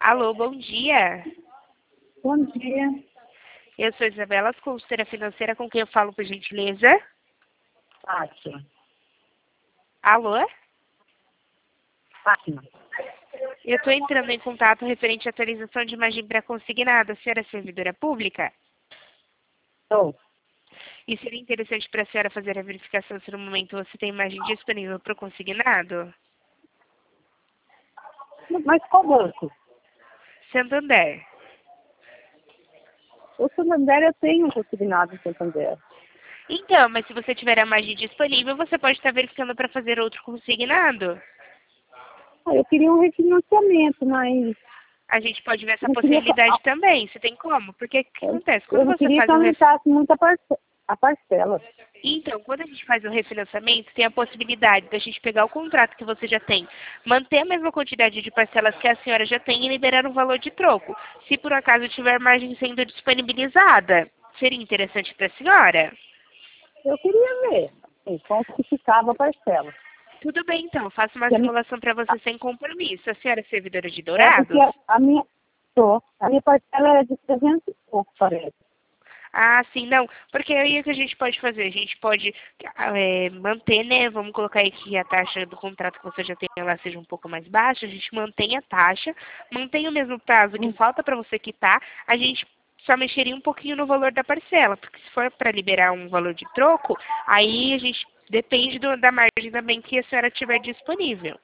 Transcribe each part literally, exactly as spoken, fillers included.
Alô, bom dia. Bom dia. Eu sou Isabela, consultora financeira, com quem eu falo, por gentileza? Fátima. Alô? Fátima. Eu estou entrando em contato referente à atualização de imagem pré-consignada. A senhora é servidora pública? Estou. E seria interessante para a senhora fazer a verificação se no momento você tem imagem disponível para o consignado? Mas qual banco? Santander. O Santander eu tenho um consignado em Santander. Então, mas se você tiver a imagem disponível, você pode estar verificando para fazer outro consignado. Ah, eu queria um refinanciamento, mas A gente pode ver essa eu não queria que, possibilidade também. Você tem como? Porque o que eu, acontece? eu Quando não você queria faz que um ref... aumentasse muito a, parce, a parcela. Então, quando a gente faz o refinanciamento, tem a possibilidade da gente pegar o contrato que você já tem, manter a mesma quantidade de parcelas que a senhora já tem e liberar um valor de troco. Se por acaso tiver margem sendo disponibilizada, seria interessante para a senhora? Eu queria ver assim, quanto que ficava a parcela. Tudo bem, então. Eu faço uma Porque a minha, simulação para você sem compromisso. A senhora é servidora de é porque Dourados? a, a minha, tô, a minha parcela é de trezentos e pouco, parece. Ah, sim, não. Porque aí o que a gente pode fazer? A gente pode é, manter, né? Vamos colocar aí que a taxa do contrato que você já tem lá seja um pouco mais baixa. A gente mantém a taxa, mantém o mesmo prazo que Hum. falta para você quitar. A gente só mexeria um pouquinho no valor da parcela. Porque se for para liberar um valor de troco, aí a gente depende do, da margem também que a senhora tiver disponível.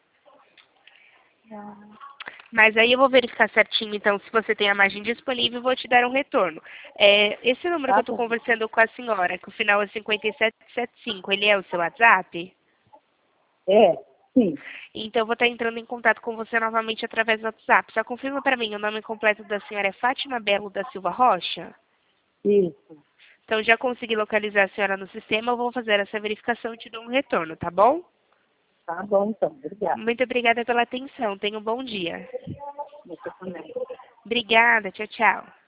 Mas aí eu vou verificar certinho, então, se você tem a margem disponível, eu vou te dar um retorno. É, esse número que eu Tá estou bom. conversando com a senhora, que o final é cinquenta e sete setenta e cinco, ele é o seu WhatsApp? É, sim. Então, eu vou estar entrando em contato com você novamente através do WhatsApp. Só confirma para mim, o nome completo da senhora é Fátima Belo da Silva Rocha? Isso. Então, já consegui localizar a senhora no sistema, eu vou fazer essa verificação e te dou um retorno, tá bom? Tá bom, então. Obrigada. Muito obrigada pela atenção. Tenha um bom dia. Você também. Obrigada. Tchau, tchau.